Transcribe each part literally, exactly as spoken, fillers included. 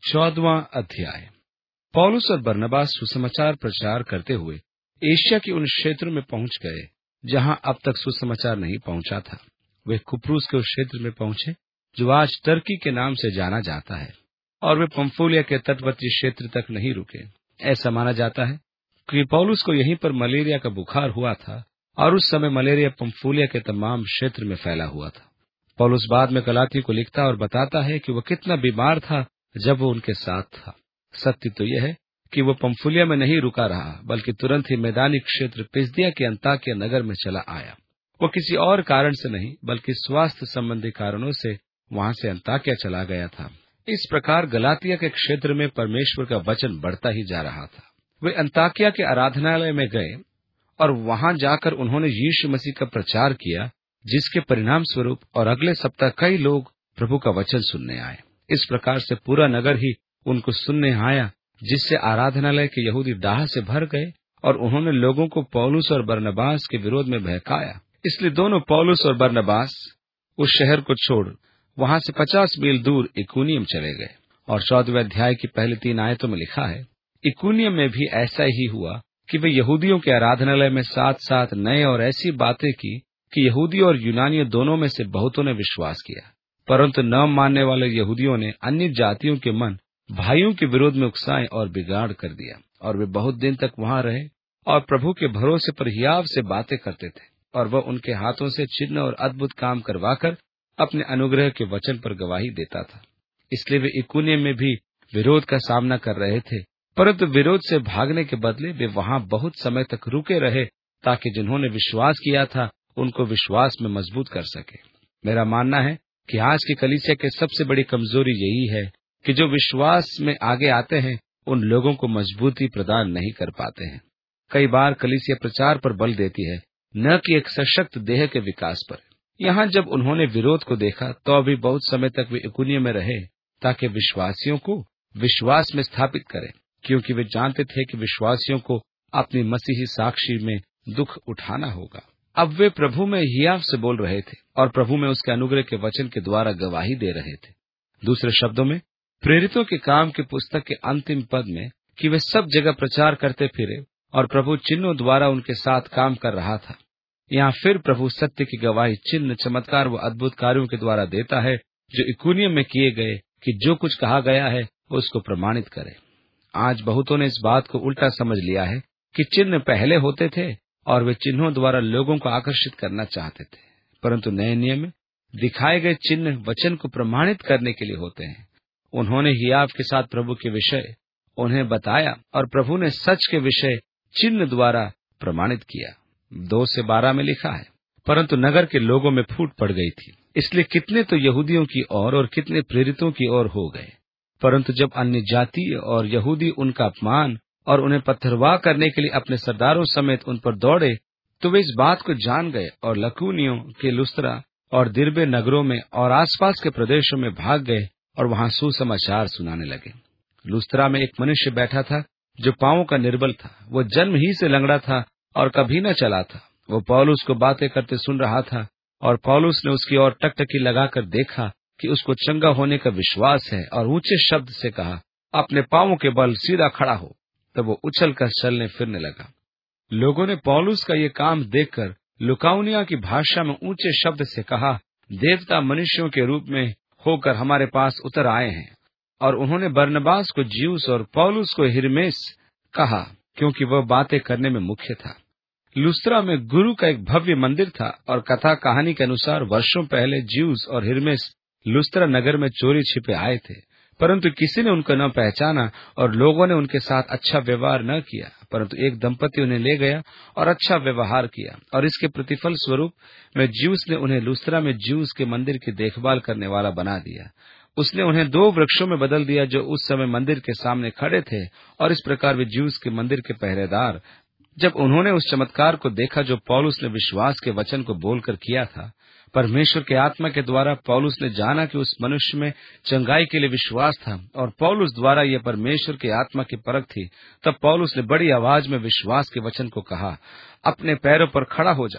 चौदहवां अध्याय। पौलुस और बरनबास सुसमाचार प्रचार करते हुए एशिया के उन क्षेत्रों में पहुंच गए जहां अब तक सुसमाचार नहीं पहुंचा था। वे कुप्रुस के उस क्षेत्र में पहुंचे जो आज टर्की के नाम से जाना जाता है, और वे पंफूलिया के तटवर्ती क्षेत्र तक नहीं रुके। ऐसा माना जाता है कि पौलुस को यहीं पर मलेरिया का बुखार हुआ था, और उस समय मलेरिया पंफूलिया के तमाम क्षेत्र में फैला हुआ था। पौलुस बाद में गलातियों को लिखता और बताता है कि वह कितना बीमार था जब वो उनके साथ था। सत्य तो यह है कि वो पंफूलिया में नहीं रुका रहा, बल्कि तुरंत ही मैदानी क्षेत्र पिसदिया के अंताकिया नगर में चला आया। वो किसी और कारण से नहीं, बल्कि स्वास्थ्य संबंधी कारणों से वहां से अंताकिया चला गया था। इस प्रकार गलातिया के क्षेत्र में परमेश्वर का वचन बढ़ता ही जा रहा था। वे अंताकिया के आराधनालय में गए और वहां जाकर उन्होंने यीशु मसीह का प्रचार किया, जिसके परिणाम स्वरूप और अगले सप्ताह कई लोग प्रभु का वचन सुनने आए। इस प्रकार से पूरा नगर ही उनको सुनने आया, जिससे आराधनालय के यहूदी डाह से भर गए और उन्होंने लोगों को पौलुस और बरनबास के विरोध में बहकाया। इसलिए दोनों पौलुस और बरनबास उस शहर को छोड़ वहां से पचास मील दूर इकुनियम चले गए। और चौदहवें अध्याय की पहली तीन आयतों में लिखा है, इकुनियम में भी ऐसा ही हुआ कि वे यहूदियों के आराधनालय में साथ साथ नए और ऐसी बातें की कि यहूदी और यूनानियों दोनों में से बहुतों ने विश्वास किया। परंतु न मानने वाले यहूदियों ने अन्य जातियों के मन भाइयों के विरोध में उकसाए और बिगाड़ कर दिया, और वे बहुत दिन तक वहां रहे और प्रभु के भरोसे पर हियाव से बातें करते थे, और वह उनके हाथों से चिन्ह और अद्भुत काम करवाकर अपने अनुग्रह के वचन पर गवाही देता था। इसलिए वे इकुनियम में भी विरोध का सामना कर रहे थे, परंतु विरोध से भागने के बदले वे वहां बहुत समय तक रुके रहे, ताकि जिन्होंने विश्वास किया था उनको विश्वास में मजबूत कर सके। मेरा मानना है कि आज की कलीसिया की सबसे बड़ी कमजोरी यही है कि जो विश्वास में आगे आते हैं उन लोगों को मजबूती प्रदान नहीं कर पाते हैं। कई बार कलीसिया प्रचार पर बल देती है, न कि एक सशक्त देह के विकास पर। यहाँ जब उन्होंने विरोध को देखा तो अभी बहुत समय तक वे इकुनियम में रहे, ताकि विश्वासियों को विश्वास में स्थापित करें, क्योंकि वे जानते थे कि विश्वासियों को अपनी मसीही साक्षी में दुख उठाना होगा। अब वे प्रभु में हियाव से बोल रहे थे और प्रभु में उसके अनुग्रह के वचन के द्वारा गवाही दे रहे थे। दूसरे शब्दों में, प्रेरितों के काम की पुस्तक के अंतिम पद में कि वे सब जगह प्रचार करते फिरे और प्रभु चिन्हों द्वारा उनके साथ काम कर रहा था। यहाँ फिर प्रभु सत्य की गवाही चिन्ह, चमत्कार व अद्भुत कार्यों के द्वारा देता है, जो इकुनियम में किए गए, कि जो कुछ कहा गया है उसको प्रमाणित करे। आज बहुतों ने इस बात को उल्टा समझ लिया है कि चिन्ह पहले होते थे और वे चिन्हों द्वारा लोगों को आकर्षित करना चाहते थे, परंतु नए नियम में दिखाए गए चिन्ह वचन को प्रमाणित करने के लिए होते हैं। उन्होंने हियाव के साथ प्रभु के विषय उन्हें बताया और प्रभु ने सच के विषय चिन्ह द्वारा प्रमाणित किया। दो से बारह में लिखा है, परंतु नगर के लोगों में फूट पड़ गई थी, इसलिए कितने तो यहूदियों की ओर और कितने प्रेरितों की ओर हो गए। परंतु जब अन्य जाति और यहूदी उनका अपमान और उन्हें पत्थरवाह करने के लिए अपने सरदारों समेत उन पर दौड़े, तो वे इस बात को जान गए और लकूनियों के लुस्त्रा और दिरबे नगरों में और आसपास के प्रदेशों में भाग गए और वहां सुसमाचार सुनाने लगे। लुस्त्रा में एक मनुष्य बैठा था जो पांवों का निर्बल था। वो जन्म ही से लंगड़ा था और कभी न चला था। वो पौलुस को बातें करते सुन रहा था, और पौलुस ने उसकी ओर टकटकी लगाकर देखा कि उसको चंगा होने का विश्वास है, और ऊंचे शब्द से कहा, अपने पांवों के बल सीधा खड़ा हो। तब वो उछल कर चलने फिरने लगा। लोगों ने पौलुस का ये काम देखकर लुकाउनिया की भाषा में ऊंचे शब्द से कहा, देवता मनुष्यों के रूप में होकर हमारे पास उतर आए हैं। और उन्होंने बरनबास को ज्यूस और पौलुस को हिरमेस कहा, क्योंकि वह बातें करने में मुख्य था। लुस्त्रा में गुरु का एक भव्य मंदिर था, और कथा कहानी के अनुसार वर्षों पहले ज्यूस और हिरमेस लुस्त्रा नगर में चोरी छिपे आए थे, परंतु किसी ने उनको न पहचाना और लोगों ने उनके साथ अच्छा व्यवहार न किया। परंतु एक दंपति उन्हें ले गया और अच्छा व्यवहार किया, और इसके प्रतिफल स्वरूप में ज्यूस ने उन्हें लुस्त्रा में ज्यूस के मंदिर की देखभाल करने वाला बना दिया। उसने उन्हें दो वृक्षों में बदल दिया जो उस समय मंदिर के सामने खड़े थे, और इस प्रकार वे ज्यूस के मंदिर के पहरेदार। जब उन्होंने उस चमत्कार को देखा जो पौलुस ने विश्वास के वचन को बोलकर किया था, परमेश्वर के आत्मा के द्वारा पौलुस ने जाना कि उस मनुष्य में चंगाई के लिए विश्वास था, और पौलुस द्वारा यह परमेश्वर के आत्मा की परख थी। तब पौलुस ने बड़ी आवाज में विश्वास के वचन को कहा, अपने पैरों पर खड़ा हो जा।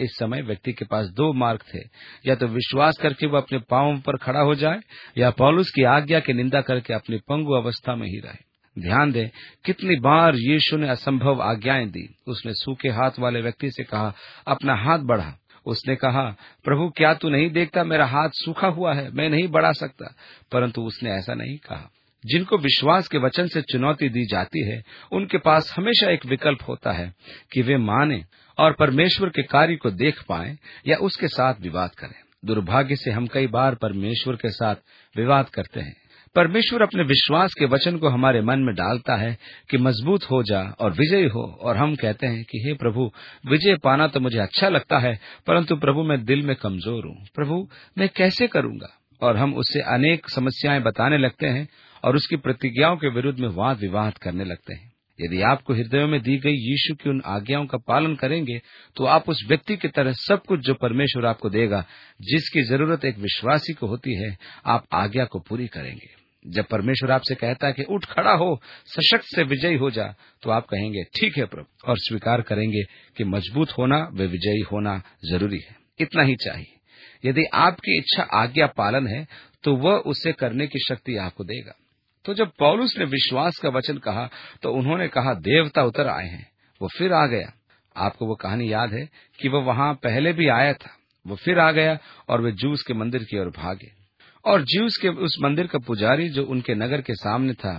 इस समय व्यक्ति के पास दो मार्ग थे, या तो विश्वास करके वो अपने पांवों पर खड़ा हो जाए, या पौलुस की आज्ञा की निंदा करके अपनी पंगु अवस्था में ही रहे। ध्यान दें, कितनी बार यीशु ने असंभव आज्ञाएं दी। उसने सूखे हाथ वाले व्यक्ति से कहा, अपना हाथ बढ़ा। उसने कहा, प्रभु क्या तू नहीं देखता मेरा हाथ सूखा हुआ है, मैं नहीं बढ़ा सकता। परंतु उसने ऐसा नहीं कहा। जिनको विश्वास के वचन से चुनौती दी जाती है, उनके पास हमेशा एक विकल्प होता है कि वे माने और परमेश्वर के कार्य को देख पाएं या उसके साथ विवाद करें। दुर्भाग्य से हम कई बार परमेश्वर के साथ विवाद करते हैं। परमेश्वर अपने विश्वास के वचन को हमारे मन में डालता है कि मजबूत हो जा और विजयी हो, और हम कहते हैं कि हे प्रभु, विजय पाना तो मुझे अच्छा लगता है, परंतु प्रभु मैं दिल में कमजोर हूँ, प्रभु मैं कैसे करूंगा। और हम उससे अनेक समस्याएं बताने लगते हैं और उसकी प्रतिज्ञाओं के विरुद्ध में वाद विवाद करने लगते हैं। यदि आपको हृदयों में दी गई यीशु की उन आज्ञाओं का पालन करेंगे, तो आप उस व्यक्ति की तरह सब कुछ जो परमेश्वर आपको देगा, जिसकी जरूरत एक विश्वासी को होती है, आप आज्ञा को पूरी करेंगे। जब परमेश्वर आपसे कहता है कि उठ खड़ा हो, सशक्त से विजयी हो जा, तो आप कहेंगे ठीक है प्रभु, और स्वीकार करेंगे कि मजबूत होना व विजयी होना जरूरी है। इतना ही चाहिए। यदि आपकी इच्छा आज्ञा पालन है, तो वह उसे करने की शक्ति आपको देगा। तो जब पौलुस ने विश्वास का वचन कहा, तो उन्होंने कहा देवता उतर आए हैं। वो फिर आ गया। आपको वो कहानी याद है कि वो वहां पहले भी आया था। वो फिर आ गया और वे ज्यूस के मंदिर की ओर भागे, और ज्यूस के उस मंदिर का पुजारी जो उनके नगर के सामने था,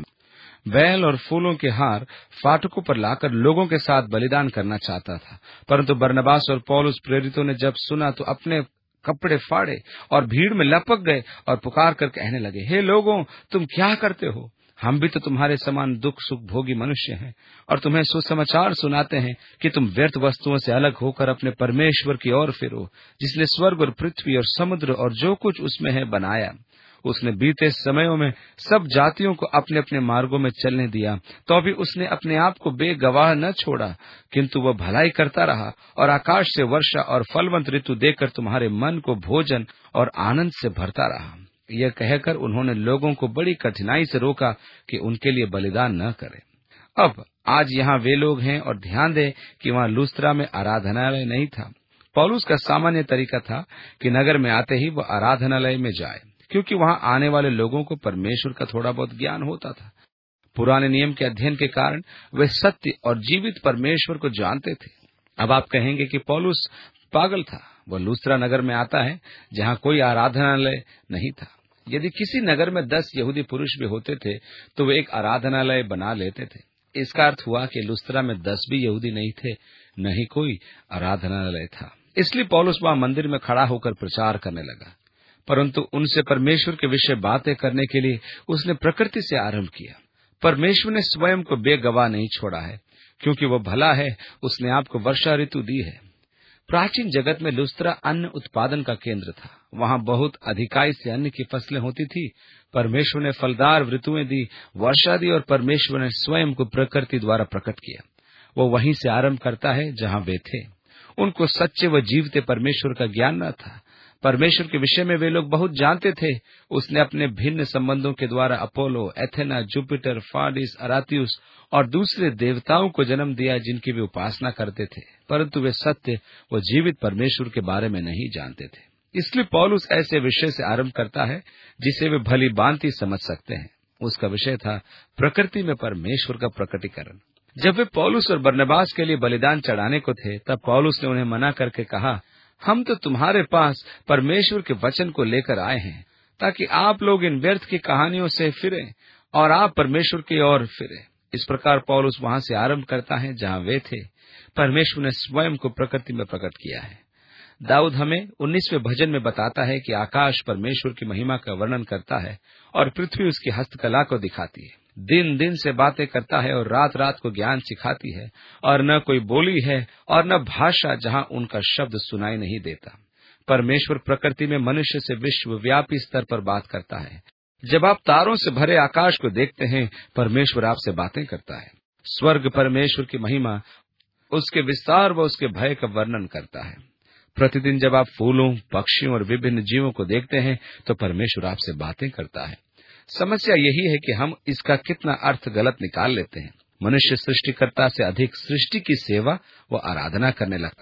बैल और फूलों के हार फाटकों पर लाकर लोगों के साथ बलिदान करना चाहता था। परंतु बरनबास और पौलुस प्रेरितों ने जब सुना, तो अपने कपड़े फाड़े और भीड़ में लपक गए और पुकार कर कहने लगे, हे लोगों, तुम क्या करते हो? हम भी तो तुम्हारे समान दुख सुख भोगी मनुष्य हैं, और तुम्हें सुसमाचार सुनाते हैं कि तुम व्यर्थ वस्तुओं से अलग होकर अपने परमेश्वर की ओर फिरो, जिसने स्वर्ग और पृथ्वी और समुद्र और जो कुछ उसमें है बनाया। उसने बीते समयों में सब जातियों को अपने अपने मार्गों में चलने दिया, तो भी उसने अपने आप को बेगवाह न छोड़ा, किंतु वह भलाई करता रहा और आकाश से वर्षा और फलवंत ऋतु देकर तुम्हारे मन को भोजन और आनंद से भरता रहा। यह कहकर उन्होंने लोगों को बड़ी कठिनाई से रोका कि उनके लिए बलिदान न करें। अब आज यहाँ वे लोग हैं, और ध्यान दें कि वहाँ लुस्त्रा में आराधनालय नहीं था। पौलुस का सामान्य तरीका था कि नगर में आते ही वह आराधनालय में जाए, क्योंकि वहां आने वाले लोगों को परमेश्वर का थोड़ा बहुत ज्ञान होता था। पुराने नियम के अध्ययन के कारण वे सत्य और जीवित परमेश्वर को जानते थे। अब आप कहेंगे कि पौलुस पागल था। वह लुस्त्रा नगर में आता है जहां कोई आराधनालय नहीं था। यदि किसी नगर में दस यहूदी पुरुष भी होते थे, तो वे एक आराधनालय बना लेते थे। इसका अर्थ हुआ कि लुस्त्रा में दस भी यहूदी नहीं थे, न ही कोई आराधनालय था। इसलिए पौलुस वहां मंदिर में खड़ा होकर प्रचार करने लगा, परंतु उनसे परमेश्वर के विषय बातें करने के लिए उसने प्रकृति से आरंभ किया। परमेश्वर ने स्वयं को बेगवाह नहीं छोड़ा है, क्योंकि वह भला है। उसने आपको वर्षा ऋतु दी है। प्राचीन जगत में लुस्त्रा अन्न उत्पादन का केंद्र था। वहां बहुत अधिकाई से अन्न की फसलें होती थी। परमेश्वर ने फलदार ऋतुएं दी, वर्षा दी, और परमेश्वर ने स्वयं को प्रकृति द्वारा प्रकट किया। वो वहीं से आरंभ करता है जहां वे थे। उनको सच्चे व जीवते परमेश्वर का ज्ञान न था। परमेश्वर के विषय में वे लोग बहुत जानते थे। उसने अपने भिन्न संबंधों के द्वारा अपोलो, एथेना, जुपिटर, फाडिस, अरातियुस और दूसरे देवताओं को जन्म दिया, जिनकी वे उपासना करते थे, परंतु वे सत्य व जीवित परमेश्वर के बारे में नहीं जानते थे। इसलिए पौलुस ऐसे विषय से आरंभ करता है जिसे वे भली भांति समझ सकते हैं। उसका विषय था प्रकृति में परमेश्वर का प्रकटीकरण। जब वे पौलुस और बरनबास के लिए बलिदान चढ़ाने को थे, तब पौलुस ने उन्हें मना करके कहा, हम तो तुम्हारे पास परमेश्वर के वचन को लेकर आए हैं, ताकि आप लोग इन व्यर्थ की कहानियों से फिरें और आप परमेश्वर की ओर फिरें। इस प्रकार पौलुस वहां से आरंभ करता है जहां वे थे। परमेश्वर ने स्वयं को प्रकृति में प्रकट किया है। दाऊद हमें उन्नीसवें भजन में बताता है कि आकाश परमेश्वर की महिमा का वर्णन करता है और पृथ्वी उसकी हस्तकला को दिखाती है। दिन दिन से बातें करता है और रात रात को ज्ञान सिखाती है, और न कोई बोली है और न भाषा जहां उनका शब्द सुनाई नहीं देता। परमेश्वर प्रकृति में मनुष्य से विश्वव्यापी स्तर पर बात करता है। जब आप तारों से भरे आकाश को देखते हैं, परमेश्वर आपसे बातें करता है। स्वर्ग परमेश्वर की महिमा, उसके विस्तार व उसके भय का वर्णन करता है। प्रतिदिन जब आप फूलों, पक्षियों और विभिन्न जीवों को देखते हैं, तो परमेश्वर आपसे बातें करता है। समस्या यही है कि हम इसका कितना अर्थ गलत निकाल लेते हैं। मनुष्य सृष्टिकर्ता से अधिक सृष्टि की सेवा व आराधना करने लगता है।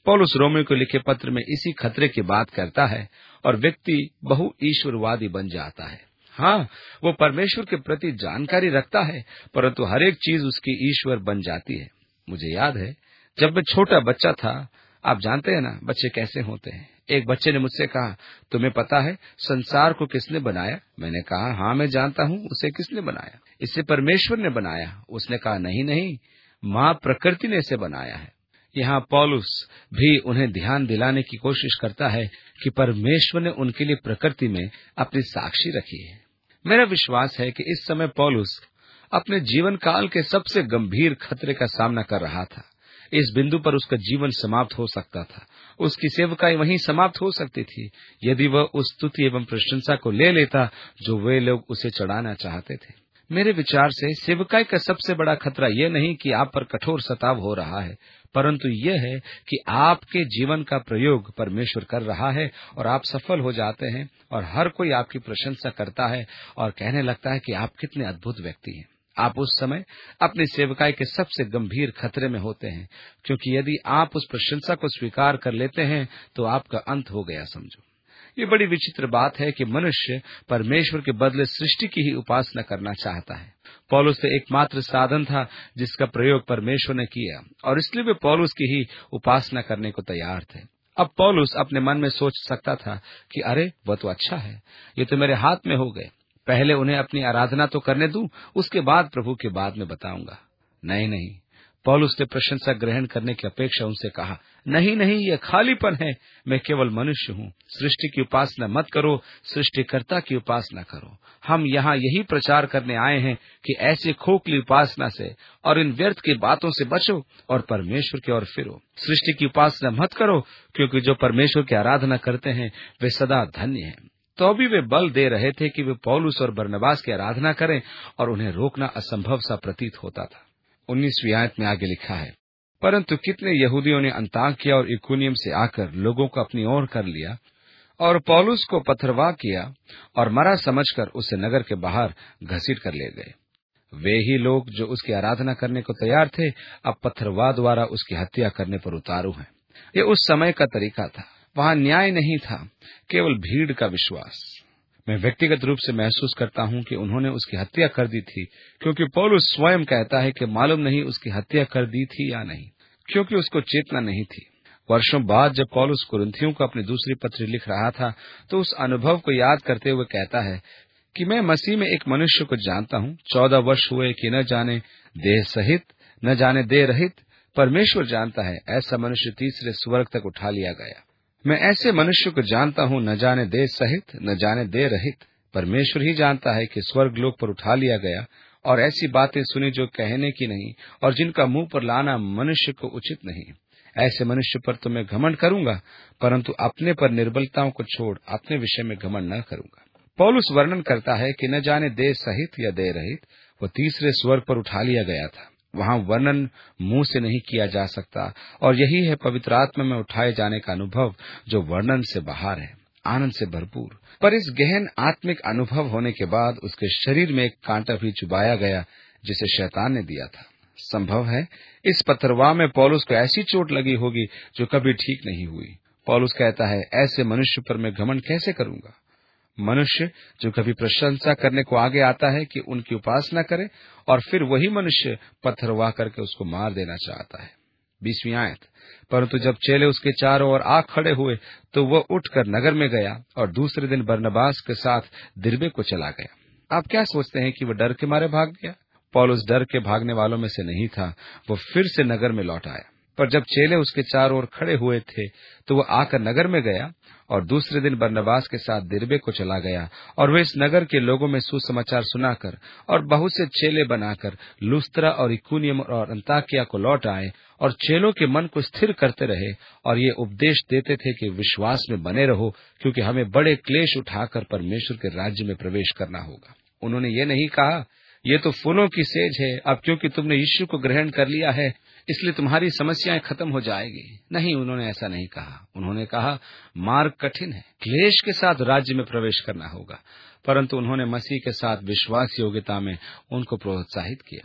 पौलुस रोमियो को लिखे पत्र में इसी खतरे की बात करता है और व्यक्ति बहु ईश्वरवादी बन जाता है। हाँ, वो परमेश्वर के प्रति जानकारी रखता है, परंतु हर एक चीज उसकी ईश्वर बन जाती है। मुझे याद है जब मैं छोटा बच्चा था, आप जानते हैं ना बच्चे कैसे होते हैं। एक बच्चे ने मुझसे कहा, तुम्हें पता है संसार को किसने बनाया? मैंने कहा, हाँ मैं जानता हूँ उसे किसने बनाया, इसे परमेश्वर ने बनाया। उसने कहा, नहीं नहीं, माँ प्रकृति ने इसे बनाया है। यहाँ पौलुस भी उन्हें ध्यान दिलाने की कोशिश करता है कि परमेश्वर ने उनके लिए प्रकृति में अपनी साक्षी रखी है। मेरा विश्वास है कि इस समय पौलुस अपने जीवन काल के सबसे गंभीर खतरे का सामना कर रहा था। इस बिंदु पर उसका जीवन समाप्त हो सकता था, उसकी सेवकाई वहीं समाप्त हो सकती थी यदि वह उस स्तुति एवं प्रशंसा को ले लेता जो वे लोग उसे चढ़ाना चाहते थे। मेरे विचार से सेवकाई का सबसे बड़ा खतरा यह नहीं कि आप पर कठोर सताव हो रहा है, परंतु यह है कि आपके जीवन का प्रयोग परमेश्वर कर रहा है और आप सफल हो जाते हैं और हर कोई आपकी प्रशंसा करता है और कहने लगता है कि आप कितने अद्भुत व्यक्ति हैं। आप उस समय अपनी सेवकाई के सबसे गंभीर खतरे में होते हैं, क्योंकि यदि आप उस प्रशंसा को स्वीकार कर लेते हैं तो आपका अंत हो गया समझो। ये बड़ी विचित्र बात है कि मनुष्य परमेश्वर के बदले सृष्टि की ही उपासना करना चाहता है। पौलुस से एकमात्र साधन था जिसका प्रयोग परमेश्वर ने किया और इसलिए वे पौलुस की ही उपासना करने को तैयार थे। अब पौलुस अपने मन में सोच सकता था कि अरे वह तो अच्छा है, ये तो मेरे हाथ में हो गए, पहले उन्हें अपनी आराधना तो करने दूं, उसके बाद प्रभु के बाद में बताऊंगा। नहीं नहीं, पौलुस ने प्रशंसा ग्रहण करने की अपेक्षा उनसे कहा, नहीं नहीं, यह खालीपन है, मैं केवल मनुष्य हूँ। सृष्टि की उपासना मत करो, सृष्टिकर्ता की उपासना करो। हम यहाँ यही प्रचार करने आए हैं कि ऐसी खोखली उपासना से और इन व्यर्थ की बातों से बचो और परमेश्वर की ओर फिरो। सृष्टि की उपासना मत करो, क्योंकि जो परमेश्वर की आराधना करते हैं वे सदा धन्य हैं। तो अभी वे बल दे रहे थे कि वे पौलुस और बरनबास की आराधना करें और उन्हें रोकना असंभव सा प्रतीत होता था। उन्नीसवीं आयत में आगे लिखा है, परंतु कितने यहूदियों ने अंताकिया और इकुनियम से आकर लोगों को अपनी ओर कर लिया और पौलुस को पथरवाह किया और मरा समझकर उसे नगर के बाहर घसीट कर ले गए। वे ही लोग जो उसकी आराधना करने को तैयार थे, अब पथरवाह द्वारा उसकी हत्या करने पर उतारू हैं। ये उस समय का तरीका था, वहां न्याय नहीं था, केवल भीड़ का विश्वास। मैं व्यक्तिगत रूप से महसूस करता हूं कि उन्होंने उसकी हत्या कर दी थी, क्योंकि पौलुस स्वयं कहता है कि मालूम नहीं उसकी हत्या कर दी थी या नहीं, क्योंकि उसको चेतना नहीं थी। वर्षों बाद जब पौलुस कुरिन्थियों को अपनी दूसरी पत्री लिख रहा था, तो उस अनुभव को याद करते हुए कहता है कि मैं मसीह में एक मनुष्य को जानता हूं, चौदह वर्ष हुए कि न जाने देह सहित न जाने देह रहित, परमेश्वर जानता है, ऐसा मनुष्य तीसरे स्वर्ग तक उठा लिया गया। मैं ऐसे मनुष्य को जानता हूं, न जाने देह सहित न जाने देह रहित, परमेश्वर ही जानता है कि स्वर्ग लोक पर उठा लिया गया, और ऐसी बातें सुनी जो कहने की नहीं और जिनका मुंह पर लाना मनुष्य को उचित नहीं। ऐसे मनुष्य पर तो मैं घमंड करूंगा, परंतु अपने पर निर्बलताओं को छोड़ अपने विषय में घमंड न करूंगा। पौलुस वर्णन करता है कि न जाने देह सहित या देह रहित वो तीसरे स्वर्ग पर उठा लिया गया था। वहां वर्णन मुंह से नहीं किया जा सकता, और यही है पवित्र आत्मा में उठाए जाने का अनुभव, जो वर्णन से बाहर है, आनंद से भरपूर। पर इस गहन आत्मिक अनुभव होने के बाद उसके शरीर में एक कांटा भी चुभाया गया, जिसे शैतान ने दिया था। संभव है इस पथरवाह में पौलुस को ऐसी चोट लगी होगी जो कभी ठीक नहीं हुई। पौलुस कहता है, ऐसे मनुष्य पर मैं घमंड कैसे करूंगा। मनुष्य जो कभी प्रशंसा करने को आगे आता है कि उनकी उपासना करे, और फिर वही मनुष्य पत्थरवाह करके उसको मार देना चाहता है। बीसवीं आयत, परंतु जब चेले उसके चारों ओर आ खड़े हुए तो वह उठकर नगर में गया और दूसरे दिन बरनबास के साथ दिरबे को चला गया। आप क्या सोचते हैं कि वह डर के मारे भाग गया? पौलुस डर के भागने वालों में से नहीं था। वो फिर से नगर में लौट आया, पर जब चेले उसके चारों ओर खड़े हुए थे तो वह आकर नगर में गया और दूसरे दिन बरनबास के साथ दिरबे को चला गया, और वे इस नगर के लोगों में सुसमाचार सुनाकर और बहुत से चेले बनाकर लुस्त्रा और इकुनियम और अंताकिया को लौट आए, और चेलों के मन को स्थिर करते रहे और ये उपदेश देते थे कि विश्वास में बने रहो, क्योंकि हमें बड़े क्लेश उठाकर परमेश्वर के राज्य में प्रवेश करना होगा। उन्होंने ये नहीं कहा, ये तो फूलों की सेज है, अब क्योंकि तुमने यीशु को ग्रहण कर लिया है इसलिए तुम्हारी समस्याएं खत्म हो जाएगी। नहीं, उन्होंने ऐसा नहीं कहा। उन्होंने कहा, मार्ग कठिन है, क्लेश के साथ राज्य में प्रवेश करना होगा, परंतु उन्होंने मसीह के साथ विश्वास योग्यता में उनको प्रोत्साहित किया।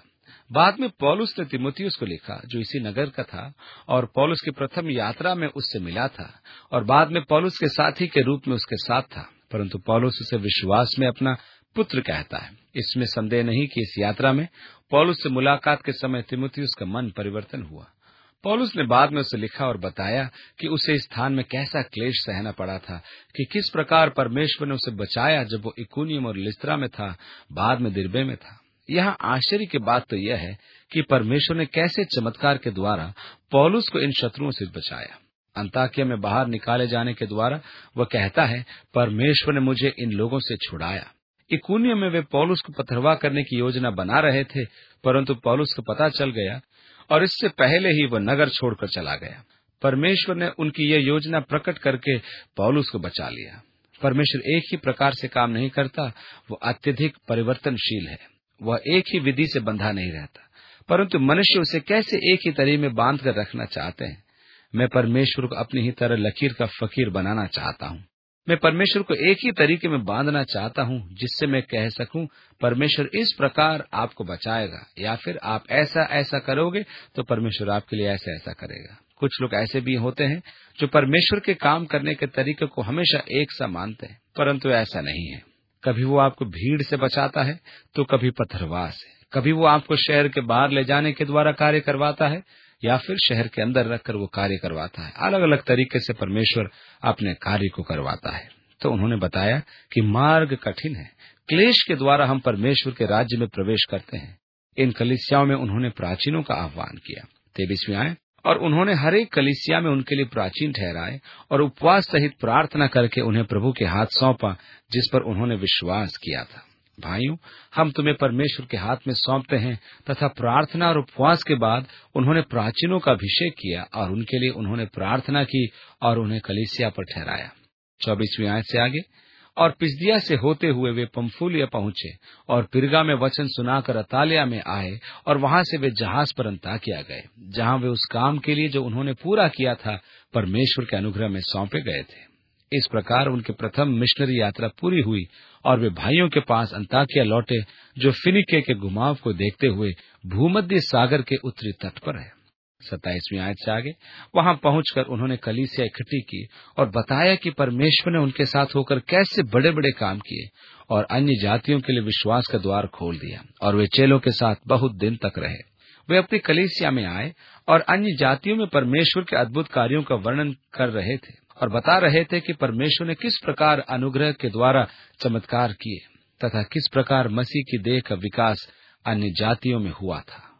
बाद में पौलुस ने तीमुथियुस को लिखा, जो इसी नगर का था और पौलुस की प्रथम यात्रा में उससे मिला था और बाद में पौलुस के साथी के रूप में उसके साथ था, परंतु पौलुस उसे विश्वास में अपना पुत्र कहता है। इसमें संदेह नहीं कि इस यात्रा में पौलुस से मुलाकात के समय तीमुथियुस का मन परिवर्तन हुआ। पौलुस ने बाद में उसे लिखा और बताया कि उसे इस स्थान में कैसा क्लेश सहना पड़ा था, कि किस प्रकार परमेश्वर ने उसे बचाया जब वो इकुनियम और लिस्त्रा में था, बाद में दिरबे में था। यहाँ आश्चर्य की बात तो यह है कि परमेश्वर ने कैसे चमत्कार के द्वारा पौलुस को इन शत्रुओं से बचाया। अंताकिया में बाहर निकाले जाने के द्वारा वह कहता है, परमेश्वर ने मुझे इन लोगों से छुड़ाया। इकुनियम में वे पौलुस को पथरवाह करने की योजना बना रहे थे, परंतु पौलुस को पता चल गया और इससे पहले ही वह नगर छोड़कर चला गया। परमेश्वर ने उनकी यह योजना प्रकट करके पौलुस को बचा लिया। परमेश्वर एक ही प्रकार से काम नहीं करता, वो अत्यधिक परिवर्तनशील है। वह एक ही विधि से बंधा नहीं रहता, परंतु मनुष्य उसे कैसे एक ही तरी में बांध कर रखना चाहते हैं। मैं परमेश्वर को अपनी ही तरह लकीर का फकीर बनाना चाहता हूँ। मैं परमेश्वर को एक ही तरीके में बांधना चाहता हूँ, जिससे मैं कह सकूं, परमेश्वर इस प्रकार आपको बचाएगा, या फिर आप ऐसा ऐसा करोगे तो परमेश्वर आपके लिए ऐसा ऐसा करेगा। कुछ लोग ऐसे भी होते हैं जो परमेश्वर के काम करने के तरीके को हमेशा एक सा मानते हैं, परंतु ऐसा नहीं है। कभी वो आपको भीड़ से बचाता है तो कभी पथरवाह से, कभी वो आपको शहर के बाहर ले जाने के द्वारा कार्य करवाता है या फिर शहर के अंदर रखकर वो कार्य करवाता है। अलग अलग तरीके से परमेश्वर अपने कार्य को करवाता है। तो उन्होंने बताया कि मार्ग कठिन है, क्लेश के द्वारा हम परमेश्वर के राज्य में प्रवेश करते हैं। इन कलीसियाओं में उन्होंने प्राचीनों का आह्वान किया। तेईसवीं आए, और उन्होंने हर एक कलीसिया में उनके लिए प्राचीन ठहराए और उपवास सहित प्रार्थना करके उन्हें प्रभु के हाथ सौंपा, जिस पर उन्होंने विश्वास किया था। भाइयों, हम तुम्हें परमेश्वर के हाथ में सौंपते हैं। तथा प्रार्थना और उपवास के बाद उन्होंने प्राचीनों का अभिषेक किया और उनके लिए उन्होंने प्रार्थना की और उन्हें कलीसिया पर ठहराया। चौबीसवीं आयत से आगे, और पिसदिया से होते हुए वे पंफूलिया पहुंचे और पिरगा में वचन सुनाकर अतालिया में आए और वहां से वे जहाज पर अंताकिया गए, जहां वे उस काम के लिए जो उन्होंने पूरा किया था परमेश्वर के अनुग्रह में सौंपे गए थे। इस प्रकार उनकी प्रथम मिशनरी यात्रा पूरी हुई और वे भाइयों के पास अंताकिया लौटे, जो फिनिके के घुमाव को देखते हुए भूमध्य सागर के उत्तरी तट पर है। सत्ताईसवीं आयत से आगे, वहां पहुंचकर उन्होंने कलीसिया इकट्ठी की और बताया कि परमेश्वर ने उनके साथ होकर कैसे बड़े बड़े काम किए और अन्य जातियों के लिए विश्वास का द्वार खोल दिया, और वे चेलों के साथ बहुत दिन तक रहे। वे अपनी कलीसिया में आए और अन्य जातियों में परमेश्वर के अद्भुत कार्यों का वर्णन कर रहे थे और बता रहे थे कि परमेश्वर ने किस प्रकार अनुग्रह के द्वारा चमत्कार किए तथा किस प्रकार मसीह की देह का विकास अन्य जातियों में हुआ था।